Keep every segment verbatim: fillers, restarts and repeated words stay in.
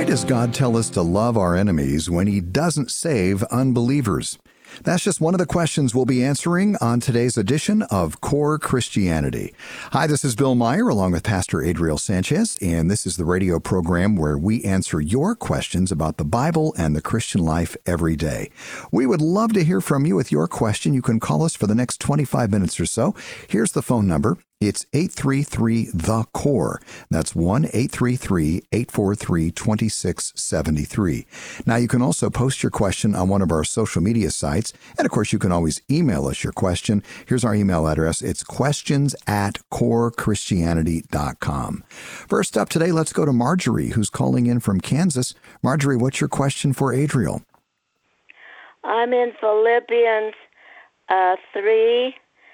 does God tell us to love our enemies when He doesn't save unbelievers? That's just one of the questions we'll be answering on today's edition of Core Christianity. Hi, this is Bill Meyer along with Pastor Adriel Sanchez, and this is the radio program where we answer your questions about the Bible and the Christian life every day. We would love to hear from you with your question. You can call us for the next twenty-five minutes or so. Here's the phone number. It's eight three three, the C O R E. That's one eight three three, eight four three, two six seven three. Now, you can also post your question on one of our social media sites. And, of course, you can always email us your question. Here's our email address. It's questions at core christianity dot com. First up today, let's go to Marjorie, who's calling in from Kansas. Marjorie, what's your question for Adriel? I'm in Philippians uh, three.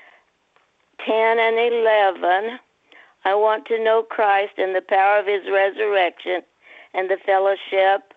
ten and eleven, I want to know Christ and the power of His resurrection and the fellowship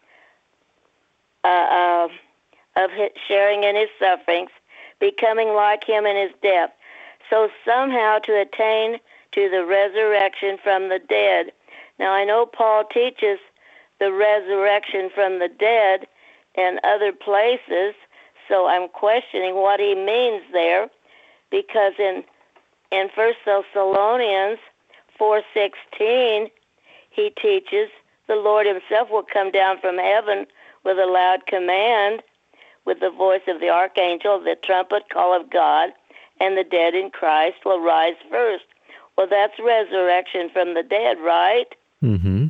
uh, uh, of his sharing in His sufferings, becoming like Him in His death, so somehow to attain to the resurrection from the dead. Now, I know Paul teaches the resurrection from the dead in other places, so I'm questioning what he means there, because in In First Thessalonians four sixteen, he teaches the Lord Himself will come down from heaven with a loud command, with the voice of the archangel, the trumpet call of God, and the dead in Christ will rise first. Well, that's resurrection from the dead, right? Mm-hmm.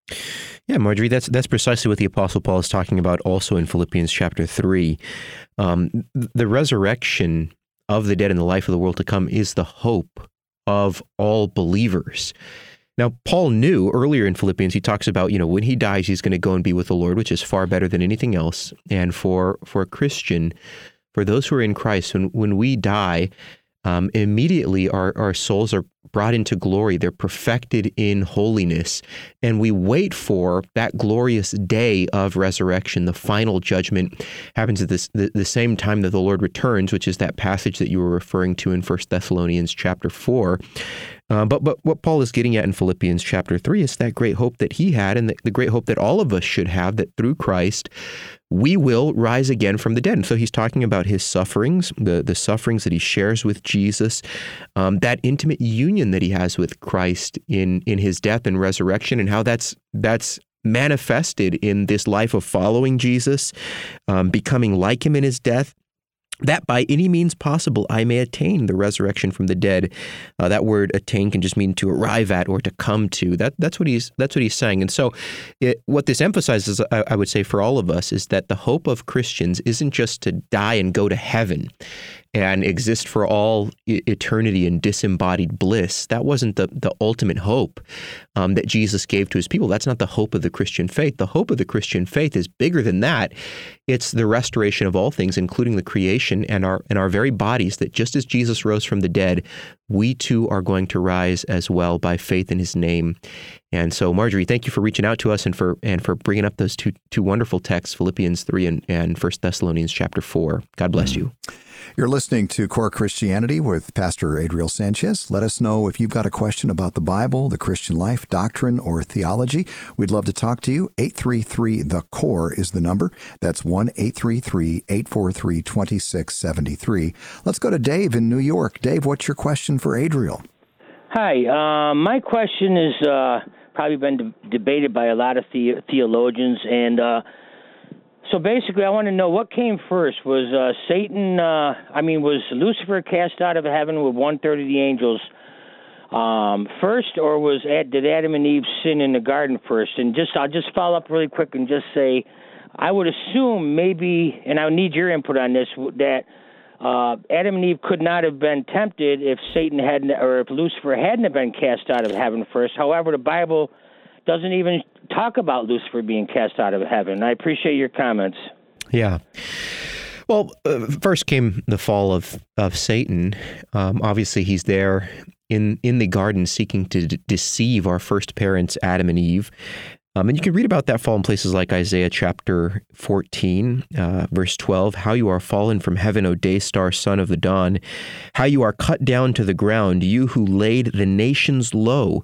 Yeah, Marjorie, that's that's precisely what the Apostle Paul is talking about also in Philippians chapter three. Um, the resurrection of the dead and the life of the world to come is the hope of all believers. Now, Paul knew earlier in Philippians, he talks about, you know, when he dies, he's going to go and be with the Lord, which is far better than anything else. And for for a Christian, for those who are in Christ, when, when we die, um, immediately our, our souls are brought into glory. They're perfected in holiness. And we wait for that glorious day of resurrection. The final judgment happens at this, the, the same time that the Lord returns, which is that passage that you were referring to in First Thessalonians chapter four. Uh, but but what Paul is getting at in Philippians chapter three is that great hope that he had, and the, the great hope that all of us should have, that through Christ we will rise again from the dead. And so he's talking about his sufferings, the, the sufferings that he shares with Jesus, um, that intimate union that he has with Christ in in his death and resurrection, and how that's that's manifested in this life of following Jesus, um, becoming like Him in His death, that by any means possible I may attain the resurrection from the dead. Uh, that word attain can just mean to arrive at or to come to. That that's what he's that's what he's saying. And so, it, what this emphasizes, I, I would say, for all of us, is that the hope of Christians isn't just to die and go to heaven and exist for all eternity in disembodied bliss. That wasn't the, the ultimate hope um, that Jesus gave to His people. That's not the hope of the Christian faith. The hope of the Christian faith is bigger than that. It's the restoration of all things, including the creation and our and our very bodies, that just as Jesus rose from the dead, we too are going to rise as well by faith in His name. And so, Marjorie, thank you for reaching out to us and for and for bringing up those two two wonderful texts, Philippians three and, and First Thessalonians chapter four. God bless you. You're listening to Core Christianity with Pastor Adriel Sanchez. Let us know if you've got a question about the Bible, the Christian life, doctrine, or theology. We'd love to talk to you. eight three three, the C O R E is the number. That's one eight three three, eight four three, two six seven three. Let's go to Dave in New York. Dave, what's your question for Adriel? Hi. Uh, my question is uh, probably been de- debated by a lot of the- theologians, and uh, so basically I want to know what came first. Was uh, Satan, uh, I mean, was Lucifer cast out of heaven with one-third of the angels um, first, or was Ad, did Adam and Eve sin in the garden first? And just I'll just follow up really quick and just say, I would assume maybe, and I need your input on this, that uh, Adam and Eve could not have been tempted if Satan hadn't, or if Lucifer hadn't have been cast out of heaven first. However, the Bible doesn't even talk about Lucifer being cast out of heaven. I appreciate your comments. Yeah. Well, uh, first came the fall of, of Satan. Um, obviously, he's there in, in the garden seeking to d- deceive our first parents, Adam and Eve. Um, and you can read about that fall in places like Isaiah chapter fourteen, uh, verse twelve, how you are fallen from heaven, O day star, son of the dawn, how you are cut down to the ground, you who laid the nations low.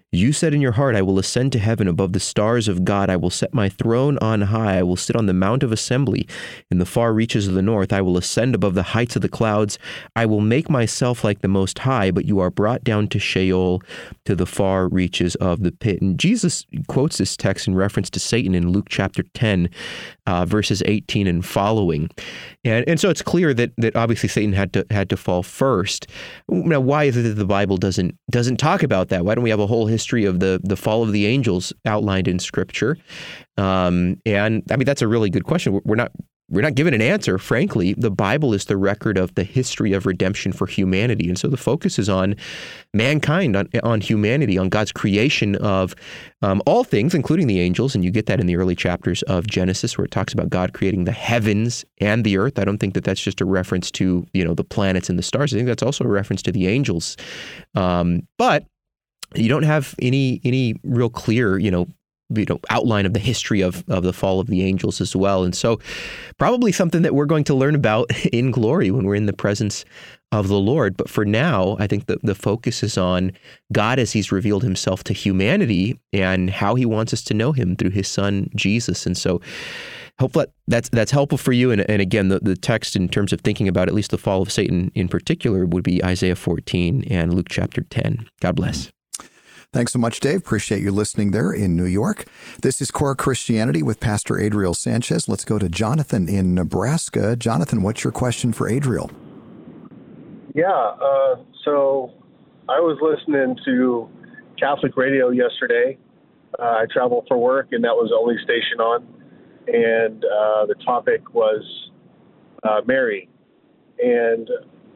You said in your heart, I will ascend to heaven above the stars of God. I will set my throne on high. I will sit on the mount of assembly in the far reaches of the north. I will ascend above the heights of the clouds. I will make myself like the Most High, but you are brought down to Sheol, to the far reaches of the pit. And Jesus quotes this text in reference to Satan in Luke chapter ten, uh, verses eighteen and following. And and so it's clear that that obviously Satan had to had to fall first. Now, why is it that the Bible doesn't doesn't talk about that? Why don't we have a whole history of the the fall of the angels outlined in Scripture? Um, and I mean, that's a really good question. We're not we're not given an answer. Frankly, the Bible is the record of the history of redemption for humanity, and so the focus is on mankind, on, on humanity, on God's creation of um, all things, including the angels. And you get that in the early chapters of Genesis, where it talks about God creating the heavens and the earth. I don't think that that's just a reference to, you know, the planets and the stars. I think that's also a reference to the angels. Um, but you don't have any any real clear, you know, you know, outline of the history of, of the fall of the angels as well. And so probably something that we're going to learn about in glory when we're in the presence of the Lord. But for now, I think that the focus is on God as he's revealed himself to humanity and how he wants us to know him through his son, Jesus. And so hopefully that's that's helpful for you. And, and again, the, the text in terms of thinking about at least the fall of Satan in particular would be Isaiah fourteen and Luke chapter ten. God bless. Thanks so much, Dave. Appreciate you listening there in New York. This is Core Christianity with Pastor Adriel Sanchez. Let's go to Jonathan in Nebraska. Jonathan, what's your question for Adriel? Yeah, uh, so I was listening to Catholic radio yesterday. Uh, I travel for work, and that was the only station on. And uh, the topic was uh, Mary. And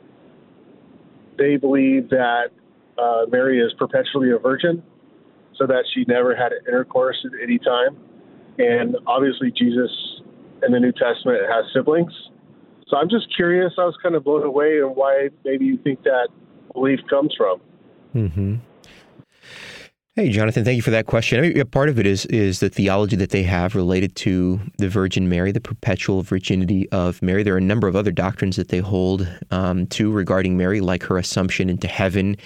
they believe that Uh, Mary is perpetually a virgin, so that she never had intercourse at any time. And obviously Jesus in the New Testament has siblings. So I'm just curious. I was kind of blown away on why maybe you think that belief comes from. Mm-hmm. Hey, Jonathan, thank you for that question. I mean, part of it is is the theology that they have related to the Virgin Mary, the perpetual virginity of Mary. There are a number of other doctrines that they hold um, too regarding Mary, like her assumption into heaven,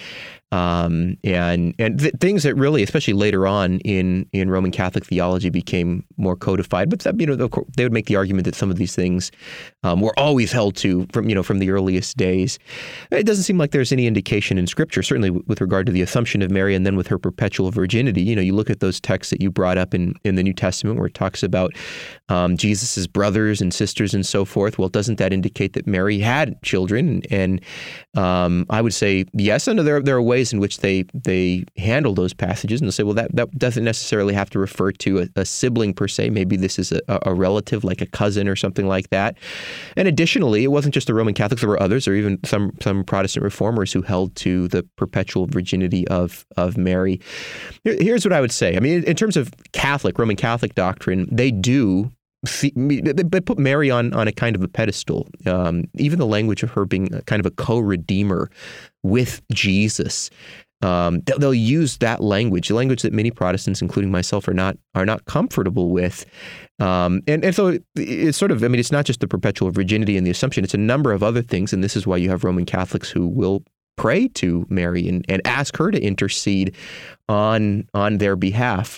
um, and and th- things that really, especially later on in in Roman Catholic theology, became more codified. But you know, they would make the argument that some of these things um, were always held to from you know from the earliest days. It doesn't seem like there's any indication in Scripture, certainly with regard to the assumption of Mary, and then with her perpetual virginity. You know, you look at those texts that you brought up in, in the New Testament where it talks about um, Jesus's brothers and sisters and so forth. Well, doesn't that indicate that Mary had children? And um, I would say yes. And there there are ways in which they they handle those passages, and they'll say, well, that, that doesn't necessarily have to refer to a, a sibling per se. Maybe this is a, a relative, like a cousin or something like that. And additionally, it wasn't just the Roman Catholics. There were others, or even some some Protestant reformers who held to the perpetual virginity of of Mary. Here's what I would say. I mean, in terms of Catholic, Roman Catholic doctrine, they do see, they put Mary on, on a kind of a pedestal. Um, even the language of her being kind of a co-redeemer with Jesus. Um, they'll use that language, the language that many Protestants, including myself, are not are not comfortable with. Um, and, and so it's sort of, I mean, it's not just the perpetual virginity and the assumption. It's a number of other things. And this is why you have Roman Catholics who will pray to Mary and, and ask her to intercede on on their behalf.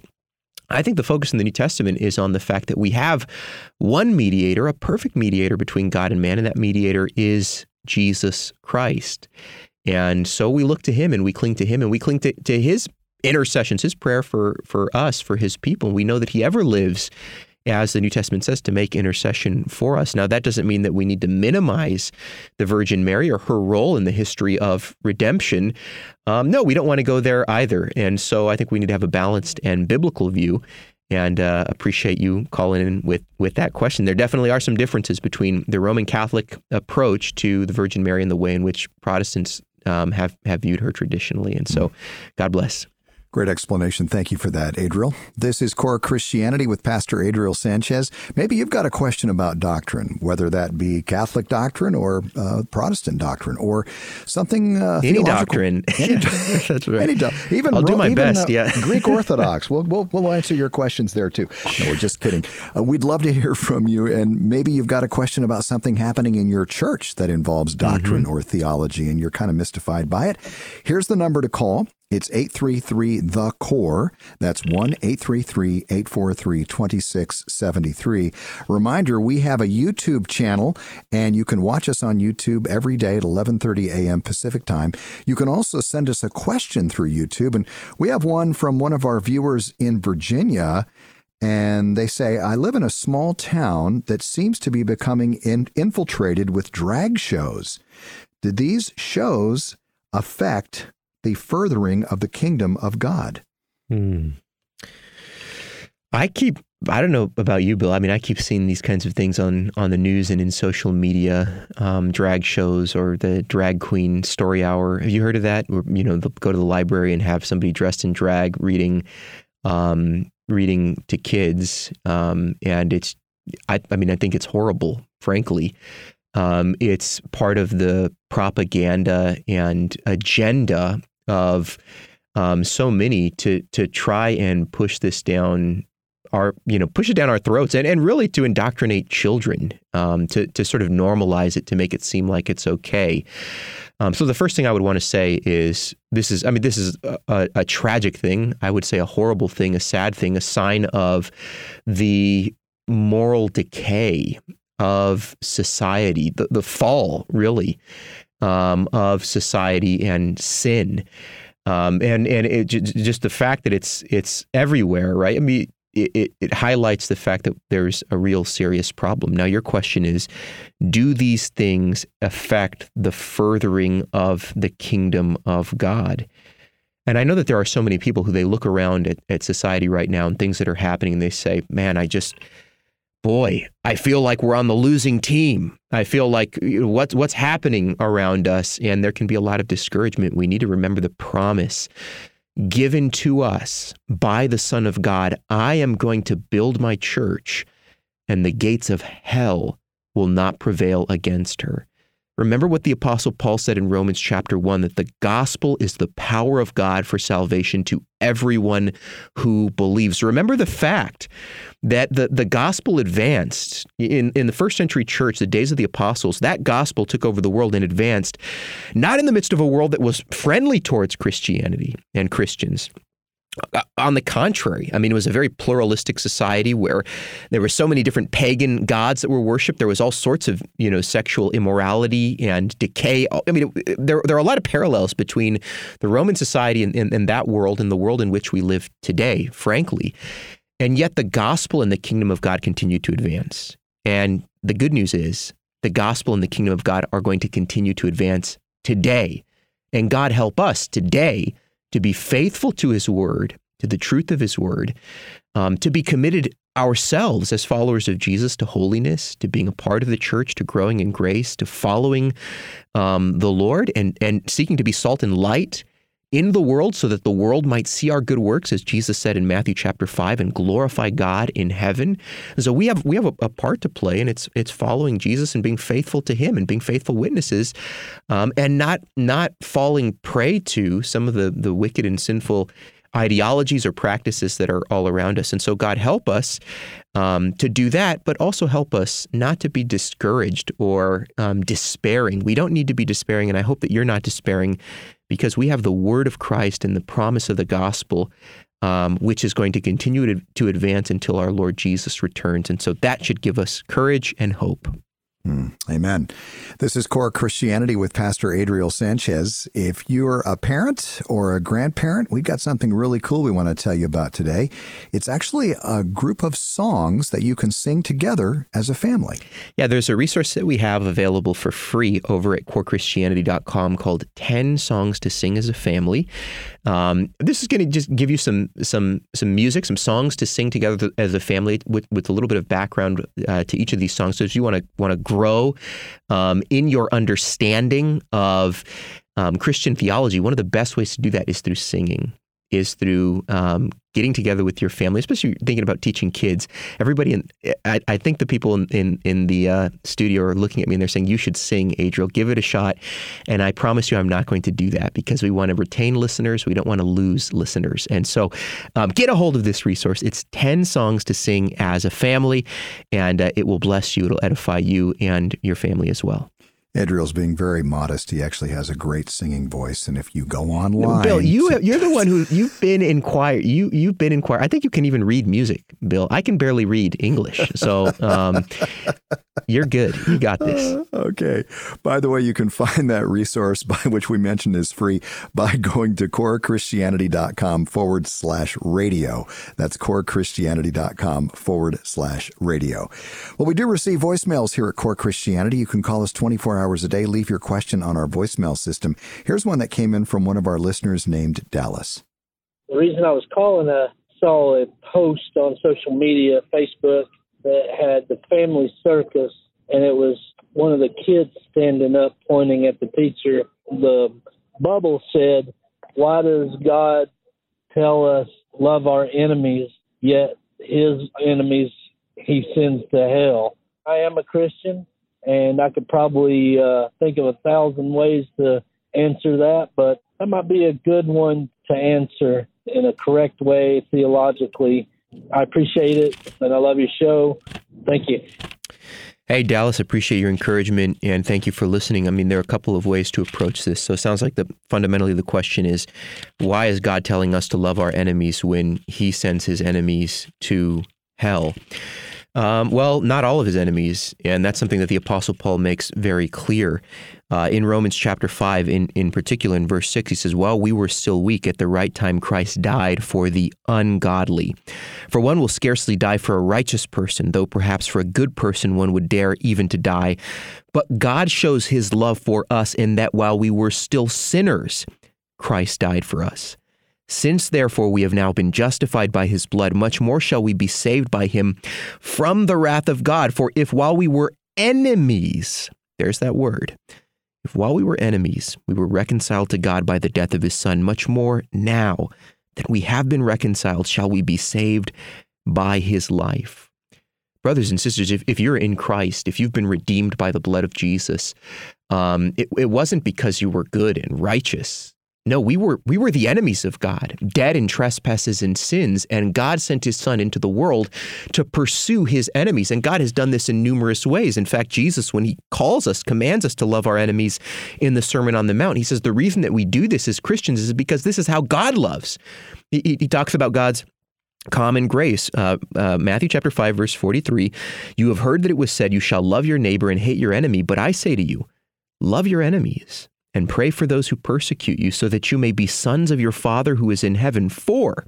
I think the focus in the New Testament is on the fact that we have one mediator, a perfect mediator between God and man, and that mediator is Jesus Christ. And so we look to him and we cling to him and we cling to, to his intercessions, his prayer for, for us, for his people. We know that he ever lives, as the New Testament says, to make intercession for us. Now, that doesn't mean that we need to minimize the Virgin Mary or her role in the history of redemption. Um, no, we don't want to go there either. And so I think we need to have a balanced and biblical view, and uh, appreciate you calling in with, with that question. There definitely are some differences between the Roman Catholic approach to the Virgin Mary and the way in which Protestants um, have, have viewed her traditionally. And so God bless. Great explanation. Thank you for that, Adriel. This is Core Christianity with Pastor Adriel Sanchez. Maybe you've got a question about doctrine, whether that be Catholic doctrine or uh, Protestant doctrine or something uh, any doctrine. Any, That's right. Any do- even I'll do my even, best. Uh, yeah. Greek Orthodox. We'll, we'll we'll answer your questions there too. No, we're just kidding. Uh, we'd love to hear from you, and maybe you've got a question about something happening in your church that involves doctrine mm-hmm. or theology, and you're kind of mystified by it. Here's the number to call. It's eight three three, the C O R E. That's one eight three three, eight four three, two six seven three. Reminder, we have a YouTube channel, and you can watch us on YouTube every day at eleven thirty a.m. Pacific time. You can also send us a question through YouTube, and we have one from one of our viewers in Virginia, and they say, I live in a small town that seems to be becoming in- infiltrated with drag shows. Did these shows affect the furthering of the kingdom of God? Hmm. I keep, I don't know about you, Bill. I mean, I keep seeing these kinds of things on, on the news and in social media, um, drag shows or the drag queen story hour. Have you heard of that? Where, you know, they'll go to the library and have somebody dressed in drag reading, um, reading to kids. Um, and it's, I, I mean, I think it's horrible, frankly. Um, it's part of the propaganda and agenda of um, so many to to try and push this down our, you know, push it down our throats and, and really to indoctrinate children, um, to to sort of normalize it, to make it seem like it's okay. Um, so the first thing I would want to say is this is, I mean, this is a, a tragic thing. I would say a horrible thing, a sad thing, a sign of the moral decay of society, the, the fall, really, um, of society and sin. Um, and and it, just the fact that it's it's everywhere, right? I mean, it, it, it highlights the fact that there's a real serious problem. Now, your question is, do these things affect the furthering of the kingdom of God? And I know that there are so many people who they look around at, at society right now and things that are happening, and they say, man, I just... Boy, I feel like we're on the losing team. I feel like what's what's happening around us, and there can be a lot of discouragement. We need to remember the promise given to us by the Son of God. I am going to build my church, and the gates of hell will not prevail against her. Remember what the Apostle Paul said in Romans chapter one, that the gospel is the power of God for salvation to everyone who believes. Remember the fact that the, the gospel advanced in, in the first century church, the days of the apostles. That gospel took over the world and advanced, not in the midst of a world that was friendly towards Christianity and Christians. On the contrary, I mean, it was a very pluralistic society where there were so many different pagan gods that were worshipped. There was all sorts of, you know, sexual immorality and decay. I mean, it, there, there are a lot of parallels between the Roman society and, and, and that world and the world in which we live today, frankly. And yet the gospel and the kingdom of God continue to advance. And the good news is the gospel and the kingdom of God are going to continue to advance today. And God help us today to be faithful to his word, to the truth of his word, um, to be committed ourselves as followers of Jesus to holiness, to being a part of the church, to growing in grace, to following um, the Lord and, and seeking to be salt and light in the world so that the world might see our good works, as Jesus said in Matthew chapter five, and glorify God in heaven. And so we have we have a, a part to play, and it's it's following Jesus and being faithful to him and being faithful witnesses, um, and not not falling prey to some of the, the wicked and sinful ideologies or practices that are all around us. And so God help us um, to do that, but also help us not to be discouraged or um, despairing. We don't need to be despairing, and I hope that you're not despairing, because we have the word of Christ and the promise of the gospel, um, which is going to continue to, to advance until our Lord Jesus returns. And so that should give us courage and hope. Mm, amen. This is Core Christianity with Pastor Adriel Sanchez. If you're a parent or a grandparent, we've got something really cool we want to tell you about today. It's actually a group of songs that you can sing together as a family. Yeah, there's a resource that we have available for free over at core christianity dot com called ten Songs to Sing as a Family. Um, this is going to just give you some some some music, some songs to sing together as a family with, with a little bit of background uh, to each of these songs. So if you want to want to grow um, in your understanding of um, Christian theology, one of the best ways to do that is through singing, is through um, getting together with your family, especially thinking about teaching kids. Everybody, in, I, I think the people in, in, in the uh, studio are looking at me and they're saying, you should sing, Adriel, give it a shot. And I promise you I'm not going to do that, because we want to retain listeners. We don't want to lose listeners. And so um, get a hold of this resource. It's ten songs to sing as a family, and uh, it will bless you. It'll edify you and your family as well. Adriel's being very modest. He actually has a great singing voice, and if you go online, Bill, you have, you're the one who you've been in choir. You you've been in choir. I think you can even read music, Bill. I can barely read English, so um, you're good. You got this. Uh, okay. By the way, you can find that resource, by which we mentioned is free, by going to corechristianity.com forward slash radio. That's corechristianity.com forward slash radio. Well, we do receive voicemails here at Core Christianity. You can call us twenty-four hours a day. Leave your question on our voicemail system. Here's one that came in from one of our listeners named Dallas. The reason I was calling, I saw a post on social media, Facebook, that had the family circus, and it was one of the kids standing up pointing at the teacher. The bubble said, "Why does God tell us love our enemies, yet his enemies he sends to hell?" I am a Christian, and I could probably uh, think of a thousand ways to answer that, but that might be a good one to answer in a correct way theologically. I appreciate it, and I love your show. Thank you. Hey, Dallas, appreciate your encouragement, and thank you for listening. I mean, there are a couple of ways to approach this. So it sounds like the fundamentally the question is, why is God telling us to love our enemies when he sends his enemies to hell? Um, well, not all of his enemies, and that's something that the Apostle Paul makes very clear. Uh, in Romans chapter five, in, in particular, in verse six, he says, "While we were still weak, at the right time Christ died for the ungodly. For one will scarcely die for a righteous person, though perhaps for a good person one would dare even to die. But God shows his love for us in that while we were still sinners, Christ died for us. Since, therefore, we have now been justified by his blood, much more shall we be saved by him from the wrath of God. For if while we were enemies," there's that word, "if while we were enemies, we were reconciled to God by the death of his Son, much more now that we have been reconciled shall we be saved by his life." Brothers and sisters, if, if you're in Christ, if you've been redeemed by the blood of Jesus, um, it, it wasn't because you were good and righteous. No, we were we were the enemies of God, dead in trespasses and sins, and God sent his Son into the world to pursue his enemies. And God has done this in numerous ways. In fact, Jesus, when he calls us, commands us to love our enemies in the Sermon on the Mount. He says the reason that we do this as Christians is because this is how God loves. He, he talks about God's common grace. Uh, uh, Matthew chapter five, verse forty-three, "You have heard that it was said, you shall love your neighbor and hate your enemy. But I say to you, love your enemies and pray for those who persecute you, so that you may be sons of your Father who is in heaven. For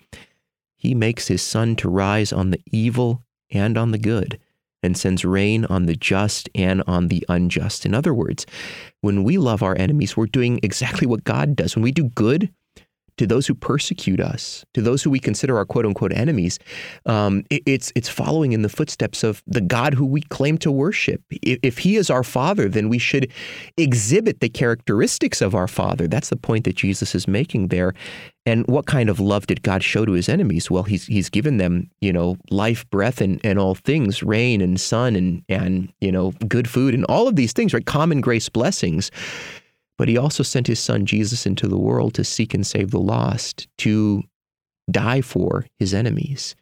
he makes his sun to rise on the evil and on the good, and sends rain on the just and on the unjust." In other words, when we love our enemies, we're doing exactly what God does. When we do good to those who persecute us, to those who we consider our quote-unquote enemies, um, it, it's it's following in the footsteps of the God who we claim to worship. If, if he is our Father, then we should exhibit the characteristics of our Father. That's the point that Jesus is making there. And what kind of love did God show to his enemies? Well, he's he's given them, you know, life, breath, and, and all things, rain and sun and, and, you know, good food and all of these things, right? Common grace blessings. But he also sent his Son, Jesus, into the world to seek and save the lost, to die for his enemies.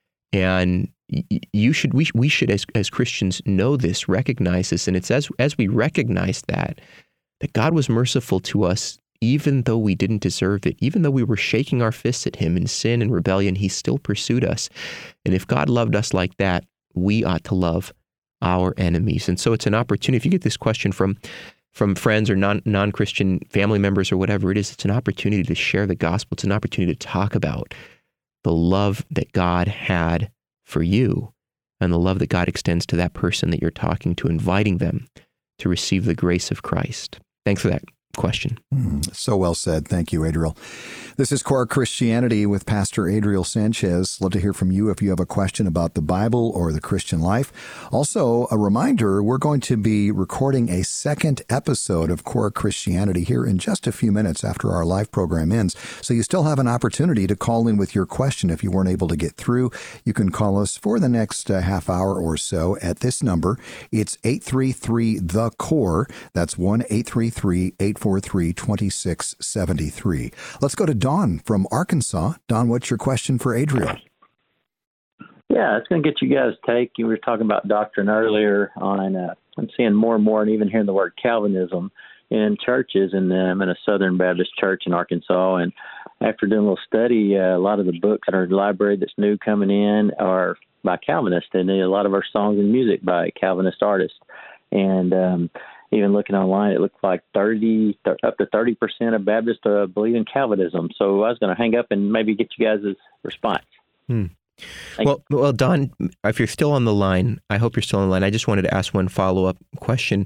And you should, we, we should, as, as Christians, know this, recognize this. And it's as, as we recognize that, that God was merciful to us, even though we didn't deserve it, even though we were shaking our fists at him in sin and rebellion, he still pursued us. And if God loved us like that, we ought to love our enemies. And so it's an opportunity. If you get this question from from friends or non, non-Christian family members or whatever it is, it's an opportunity to share the gospel. It's an opportunity to talk about the love that God had for you and the love that God extends to that person that you're talking to, inviting them to receive the grace of Christ. Thanks for that question. Mm, so well said. Thank you, Adriel. This is Core Christianity with Pastor Adriel Sanchez. Love to hear from you if you have a question about the Bible or the Christian life. Also, a reminder, we're going to be recording a second episode of Core Christianity here in just a few minutes after our live program ends. So you still have an opportunity to call in with your question if you weren't able to get through. You can call us for the next uh, half hour or so at this number. It's eight three three, the core. That's one eight three three, eight four three, two six seven three. Let's go to Don from Arkansas. Don, what's your question for Adriel? Yeah, it's going to get you guys' take. You were talking about doctrine earlier on uh, I'm seeing more and more, and even hearing the word Calvinism in churches. And uh, I'm in a Southern Baptist church in Arkansas, and after doing a little study, uh, a lot of the books in our library that's new coming in are by Calvinists, and a lot of our songs and music by Calvinist artists. And um, even looking online, it looked like thirty, up to thirty percent of Baptists uh, believe in Calvinism. So I was going to hang up and maybe get you guys' response. Hmm. Well, well, Don, if you're still on the line, I hope you're still on the line. I just wanted to ask one follow-up question.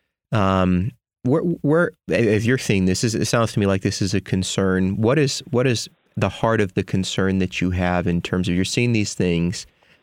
Um, where, where, if you're seeing this, it sounds to me like this is a concern. What is, what is the heart of the concern that you have in terms of you're seeing these things,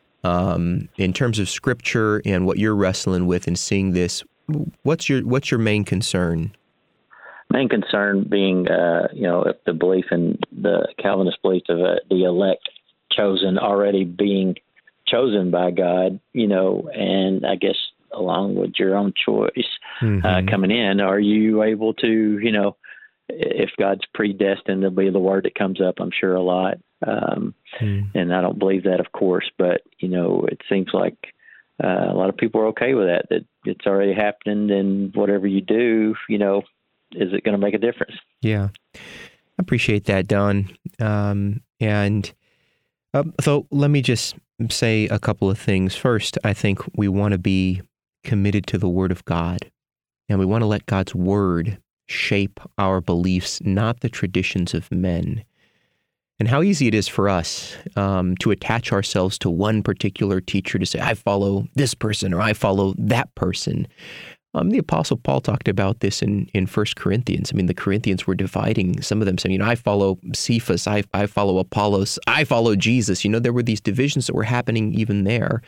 um, in terms of Scripture and what you're wrestling with and seeing this? What's your, what's your main concern? Main concern being, uh, you know, if the belief in the Calvinist belief of uh, the elect chosen already being chosen by God, you know, and I guess along with your own choice mm-hmm. uh, coming in, are you able to, you know, if God's predestined, there'll be the word that comes up, I'm sure, a lot. Um, mm. And I don't believe that, of course, but, you know, it seems like uh, a lot of people are okay with that, that it's already happened, and whatever you do, you know, is it going to make a difference? Yeah. I appreciate that, Don. Um, and Uh, so let me just say a couple of things. First, I think we want to be committed to the Word of God, and we want to let God's Word shape our beliefs, not the traditions of men. And how easy it is for us um, to attach ourselves to one particular teacher, to say, I follow this person or I follow that person. Um, the Apostle Paul talked about this in, in First Corinthians. I mean, the Corinthians were dividing. Some of them saying, you know, I follow Cephas, I, I follow Apollos, I follow Jesus. You know, there were these divisions that were happening even there.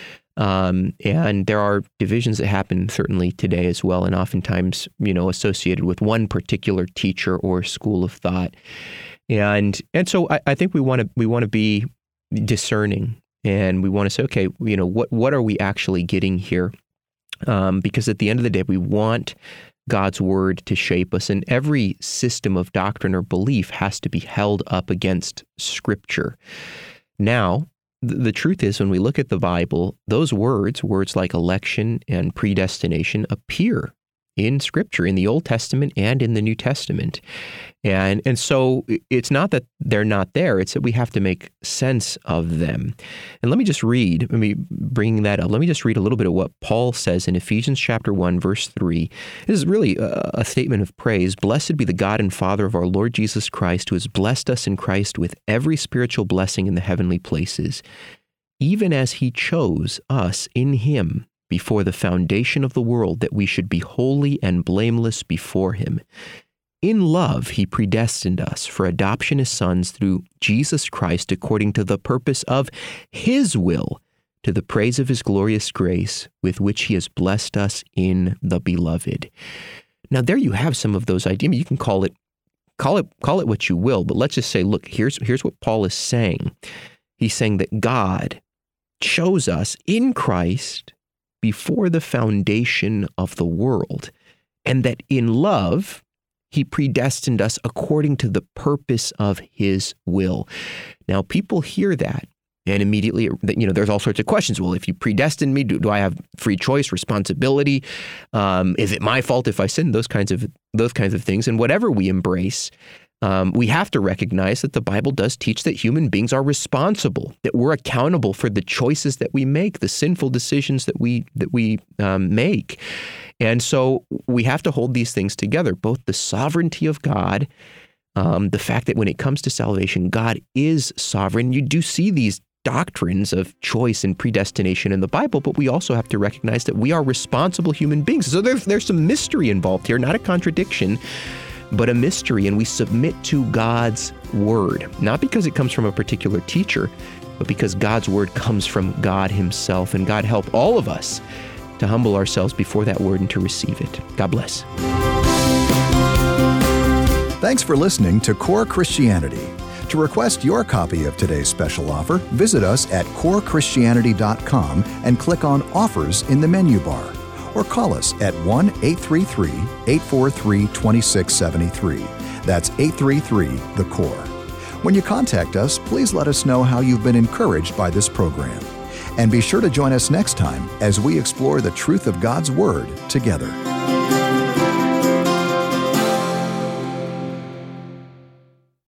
Um, and there are divisions that happen certainly today as well, and oftentimes, you know, associated with one particular teacher or school of thought. And and so I, I think we want to we want to be discerning, and we want to say, okay, you know, what what are we actually getting here? Um, because at the end of the day, we want God's Word to shape us, and every system of doctrine or belief has to be held up against Scripture. Now, th- the truth is, when we look at the Bible, those words, words like election and predestination, appear in Scripture, in the Old Testament and in the New Testament. And and so it's not that they're not there, it's that we have to make sense of them. And let me just read, let me bring that up, let me just read a little bit of what Paul says in Ephesians chapter one, verse three. This is really a, a statement of praise. Blessed be the God and Father of our Lord Jesus Christ, who has blessed us in Christ with every spiritual blessing in the heavenly places, even as he chose us in him before the foundation of the world, that we should be holy and blameless before him. In love, he predestined us for adoption as sons through Jesus Christ, according to the purpose of his will, to the praise of his glorious grace, with which he has blessed us in the beloved. Now, there you have some of those ideas. You can call it, call it, call it what you will, but let's just say, look, here's, here's what Paul is saying. He's saying that God chose us in Christ before the foundation of the world, and that in love, he predestined us according to the purpose of his will. Now, people hear that, and immediately, you know, there's all sorts of questions. Well, if you predestined me, do, do I have free choice, responsibility? Um, is it my fault if I sin? Those kinds of those kinds of things. And whatever we embrace, um, we have to recognize that the Bible does teach that human beings are responsible, that we're accountable for the choices that we make, the sinful decisions that we that we um, make. And so we have to hold these things together, both the sovereignty of God, um, the fact that when it comes to salvation, God is sovereign. You do see these doctrines of choice and predestination in the Bible, but we also have to recognize that we are responsible human beings. So there's, there's some mystery involved here, not a contradiction, but a mystery, and we submit to God's word, not because it comes from a particular teacher, but because God's word comes from God himself, and God help all of us to humble ourselves before that word and to receive it. God bless. Thanks for listening to Core Christianity. To request your copy of today's special offer, visit us at core christianity dot com and click on Offers in the menu bar, or call us at one eight three three, eight four three, two six seven three. That's eight three three, the core. When you contact us, please let us know how you've been encouraged by this program. And be sure to join us next time as we explore the truth of God's Word together.